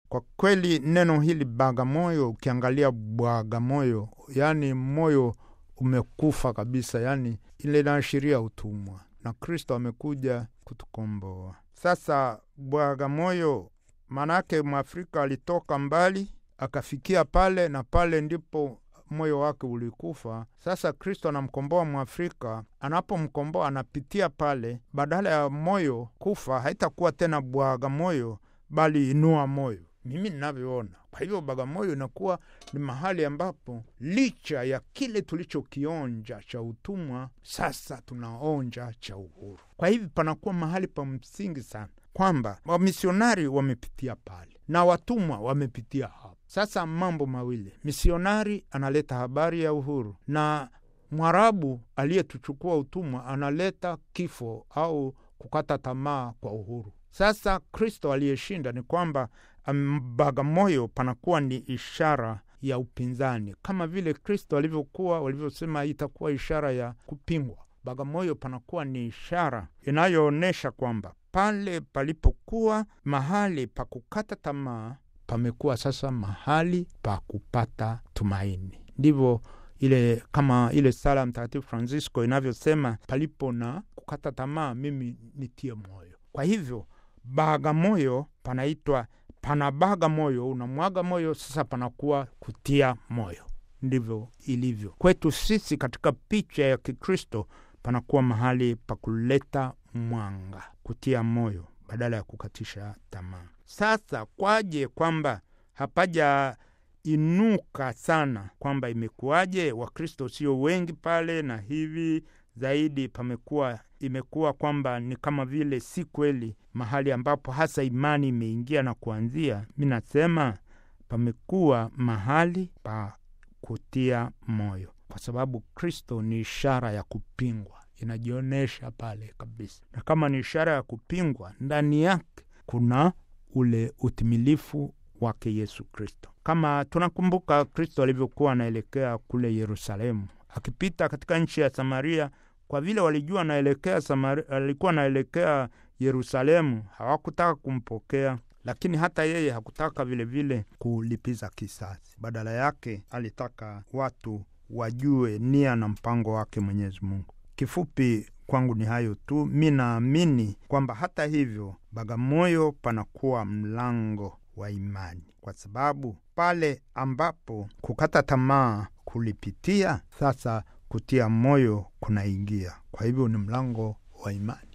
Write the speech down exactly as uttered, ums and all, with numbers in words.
Kwa kweli neno hili Bagamoyo, ukiangalia Bagamoyo, yani moyo umekufa kabisa, yani ile inaashiria utumwa, na Kristo amekuja kutukomboa. Sasa Bagamoyo manake Mwafrika alitoka mbali akafikia pale, na pale ndipo moyo wake ulikufa. Sasa Kristo anamkomboa Mwafrika, anapomkomboa anapitia pale, badala ya moyo kufa haitakuwa tena Bagamoyo bali Inua Moyo, mimi ninavyoona. Kwa hivyo Bagamoyo inakuwa ni mahali ambapo licha ya kile tulichokionja cha utumwa, sasa tunaonja cha uhuru. Kwa hivyo panakuwa mahali pa msingi sana kwamba wamisionari wamepitia pale na watumwa wamepitia hapo. Sasa mambo mawili, misionari analeta habari ya uhuru, na Mwarabu aliyetuchukua utumwa analeta kifo au kukata tamaa kwa uhuru. Sasa Kristo aliyeshinda ni kwamba Bagamoyo panakuwa ni ishara ya upinzani, kama vile Kristo alivyokuwa walivyosema itakuwa ishara ya kupingwa. Bagamoyo panakuwa ni ishara inayoonesha kwamba pale palipokuwa mahali pa kukata tamaa pamekuwa sasa mahali pa kupata tumaini. Ndivyo ile kama ile sala Mtakatifu Francisco inavyosema, palipo na kukata tamaa mimi nitie moyo. Kwa hivyo Bagamoyo panaitwa pana Bagamoyo, unamwaga moyo, sasa panakuwa kutia moyo. Ndivyo ilivyo kwetu sisi katika picha ya Kikristo, panakuwa mahali pa kuleta mwanga, kutia moyo badala ya kukatisha tamaa. Sasa kwaje kwamba hapaja inuka sana, kwamba imekuwaje Wakristo sio wengi pale, na hivi zaidi pamekuwa imekuwa kwamba ni kama vile si kweli mahali ambapo hasa imani imeingia na kuanzia? Mimi nasema pamekuwa mahali pa kutia moyo, kwa sababu Kristo ni ishara ya kupingwa, inajionesha pale kabisa. Na kama ni ishara ya kupingwa, ndani yake kuna ule utimilifu wake Yesu Kristo. Kama tunakumbuka Kristo alivyokuwa anaelekea kule Yerusalemu, akipita katika nchi ya Samaria, kwa vile walijua anaelekea Samaria, alikuwa anaelekea Yerusalemu, hawakutaka kumpokea, lakini hata yeye hakutaka vile vile kulipiza kisasi. Badala yake alitaka watu wajue nia na mpango wake Mwenyezi Mungu. Kifupi kwangu ni hayo tu. Mimi naamini kwamba hata hivyo Bagamoyo panakuwa mlango wa imani, kwa sababu pale ambapo kukata tamaa kulipitia, sasa kutia moyo kunaingia. Kwa hivyo ni mlango wa imani.